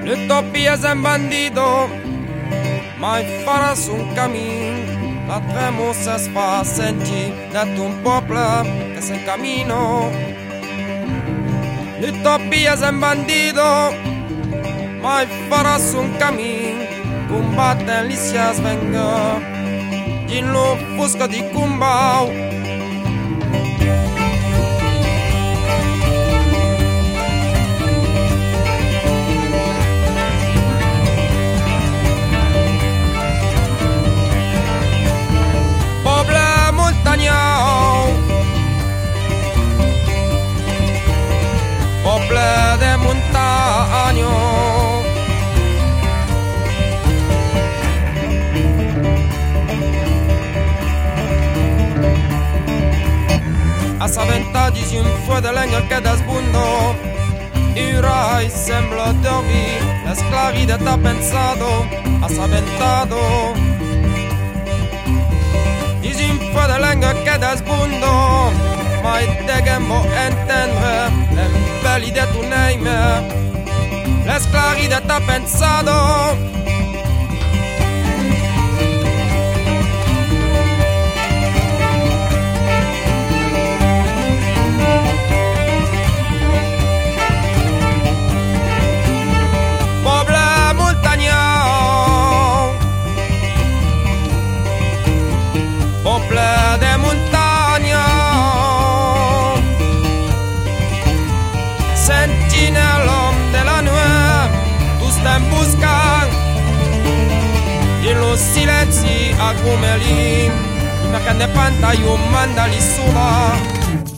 L'utopia è un bandito, mai farà su un cammin. La tremosa si fa sentire da un popolo che si cammino. L'utopia è un bandito, mai farà su un cammin. Combatte lì si svenga, in lo fusco di Cumbau. Poble de montaña, assaventati di un fuoco di legno che da sbundo, i rai sembra dormi, la sclavità t'ha pensato, assaventato, di un fuoco di legno che da sbundo, mai te che mo intendere, le belli de tu name, la sclavità t'ha pensato. Poble de montagna, sentinella della nuit, tu stai in busca in lo silenzio a come lì, perché ne panta io manda lì sulla.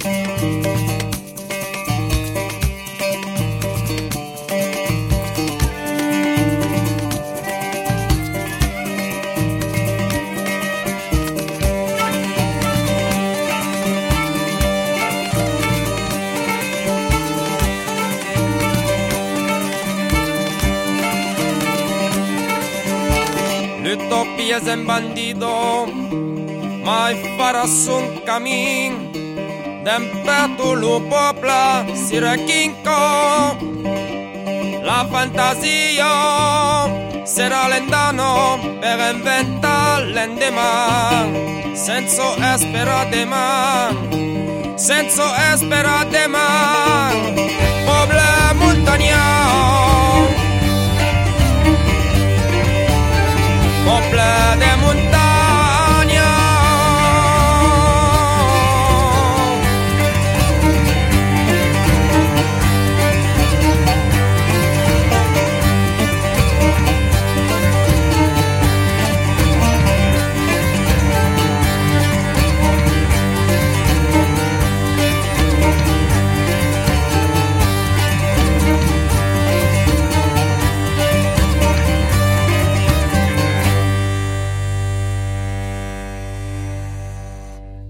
L'utopia è un bandito, mai farà su un cammin, d'imperto lo popolo si rechinco, la fantasia sarà l'endano per inventare l'endemà, senza sperare mai, senza sperare mai.